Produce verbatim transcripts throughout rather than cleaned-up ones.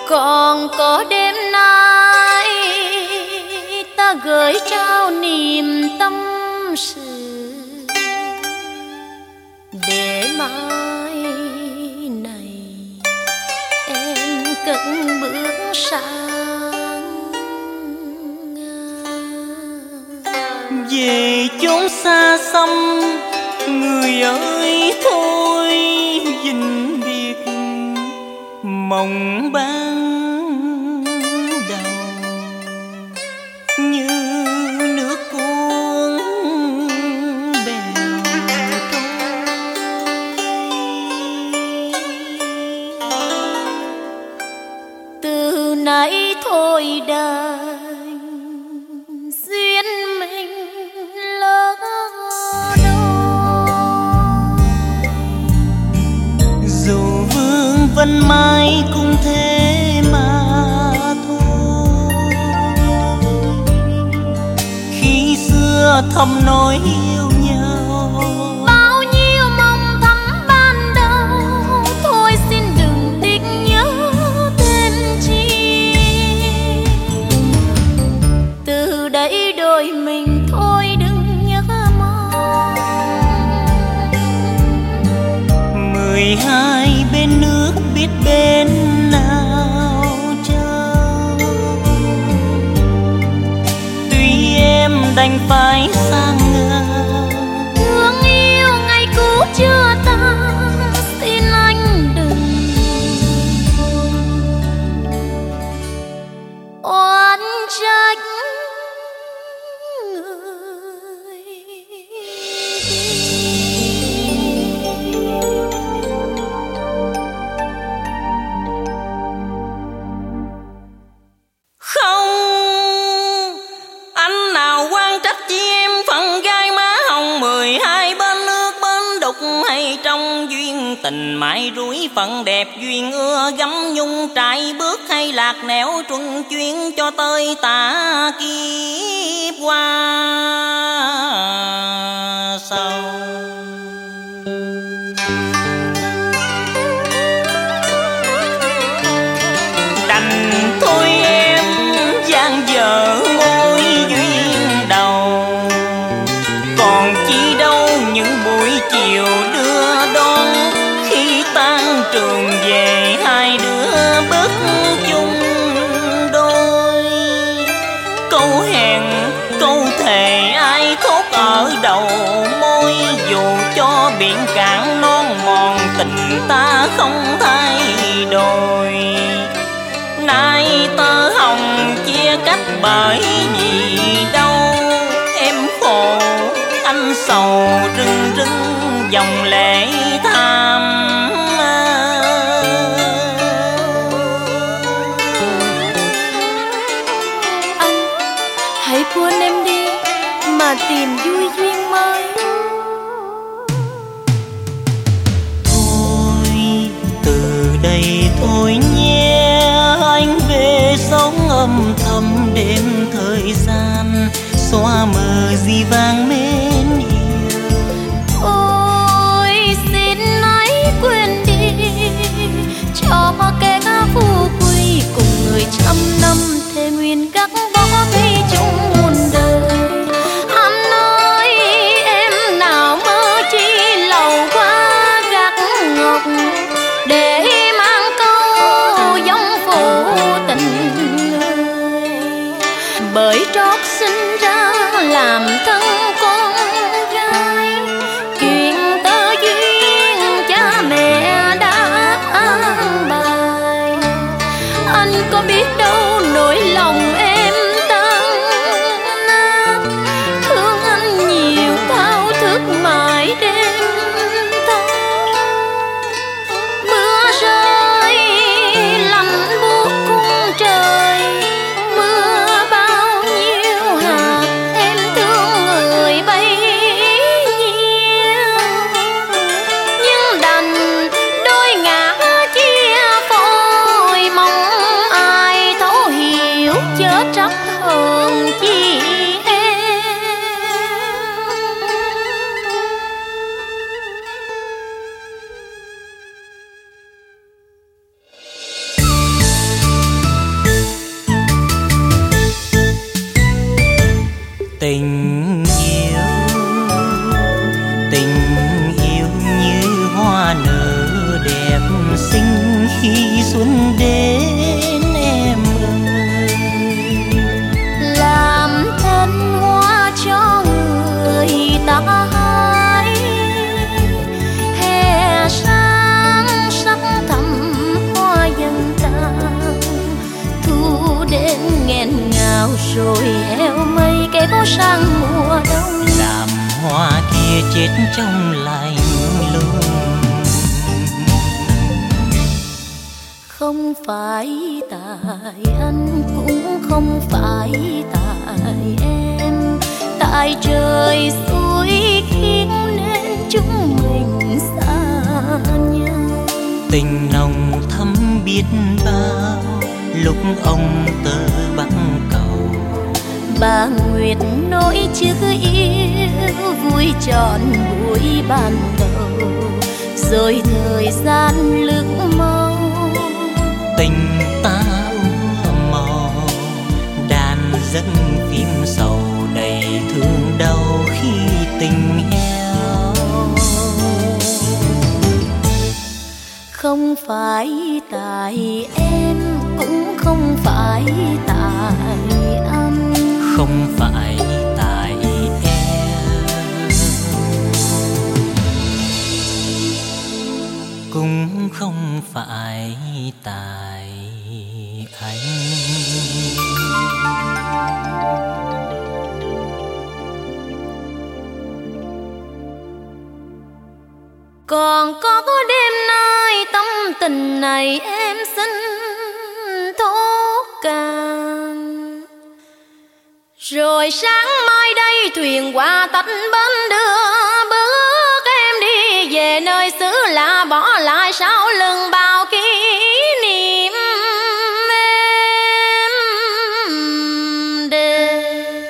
Còn có đêm nay ta gửi trao niềm tâm sự, để mai này em cất bước sang về chốn xa xăm. Người ơi thôi vĩnh biệt mộng ban đầu, như nước cuốn bèo trôi. Từ nay thôi đời duyên mình lỡ vẫn mãi cũng thế mà thôi. Khi xưa thầm nói yêu nhau, bao nhiêu mong thắm ban đầu, thôi xin đừng định nhớ thêm chi. Từ đây đôi mình thôi đừng nhớ mong. Mười hai bên nước biết bên nào trao, tuy em đành phải sang ngang. Thương yêu ngày cũ chưa tan, xin anh đừng oán trách người hay trong duyên tình mãi rủi phận đẹp duyên ưa gấm nhung trải bước hay lạc nẻo truân chuyên cho tới tả kiếp qua sau. Đành thôi em gian dở mối duyên đầu, còn chi đâu những buổi chiều đưa đón. Khi tan trường về hai đứa bước chung đôi, câu hẹn câu thề ai thốt ở đầu môi. Dù cho biển cạn non mòn tình ta không thay đổi, nay tơ hồng chia cách bởi vì đâu. Em khổ anh sầu rưng rưng dòng lệ tham. Anh hãy quên em đi mà tìm vui duyên mới. Thôi từ đây thôi nhé, anh về sống âm thầm đêm thời gian, xóa mờ gì vang mến yêu. Ôi xin hãy quên đi, cho kẻ phù quy cùng người trăm năm thề nguyện gác bó cây chung muôn đời. Anh ơi em nào mơ chi lầu qua gác ngọc, để mang câu giống phụ tình người. Bởi trót sinh ra làm thân con sang mùa đông. Làm hoa kia chết trong lạnh lùng. Không phải tại anh cũng không phải tại em, tại trời xui khiến nên chúng mình xa nhau. Tình nồng thắm biết bao lúc ông tơ bắc cầu. Bà Nguyệt nói chữ yêu vui trọn buổi ban đầu, rồi thời gian lướt mau. Tình ta úa màu đàn dân phim sầu đầy thương đau khi tình heo. Không phải tại em cũng không phải tại anh, không phải tại em cũng không phải tại anh. Còn có đêm nay tâm tình này em xin thốt càng. Rồi sáng mai đây thuyền qua tách bến đưa bước em đi về nơi xứ lạ, bỏ lại sau lưng bao kỷ niệm em đêm.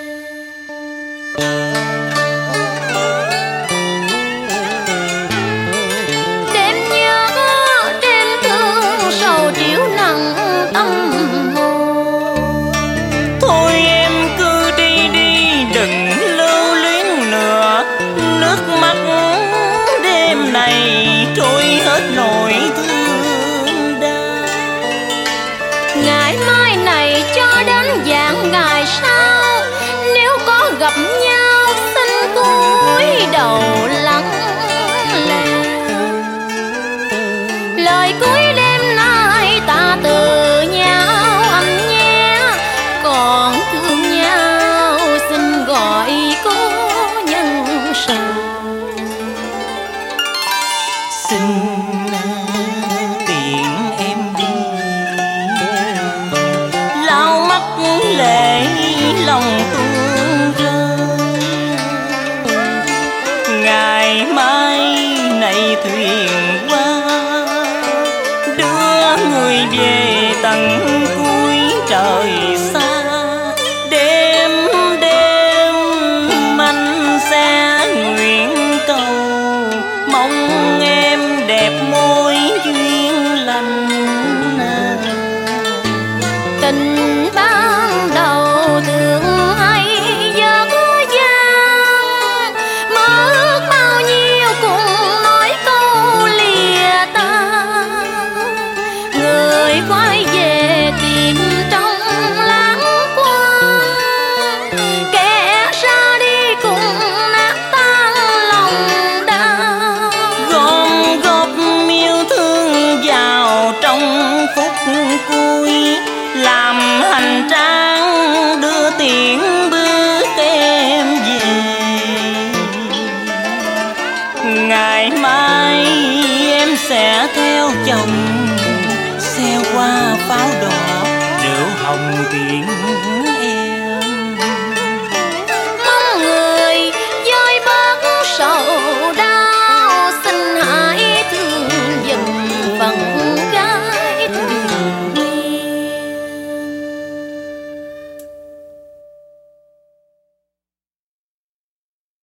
Đêm nhớ, đêm thương sầu triểu nặng tâm hồn. Thôi em cứ đi đi đừng lưu luyến nữa, nước mắt đêm này trôi hết nỗi thương đau. Ngày mai này cho đến dạng ngày sau, nếu có gặp nhau xin cúi đầu lắng lẽ. Lời cuối đêm nay ta từ nhau anh nhé, còn thương nhau xin gọi cố nhân sầu. Xin tiện em đi lau mắt lệ lòng tuôn rơi. Ngày mai này thuyền qua đưa người về tận cuối trời xa. Đêm đêm anh sẽ nguyện cầu mong em đẹp môi duyên lành. Tình ban đầu thương hay dở dang, mơ ước bao nhiêu cùng nói câu lìa tan. Người quay về tìm trong lãng quang, kẻ ra đi cùng nát tan lòng đau. Gom góp yêu thương vào trong phút cuối, làm hành trang đưa tiễn bước em về. Ngày mai em sẽ theo chồng xeo qua pháo đỏ rượu hồng tiễn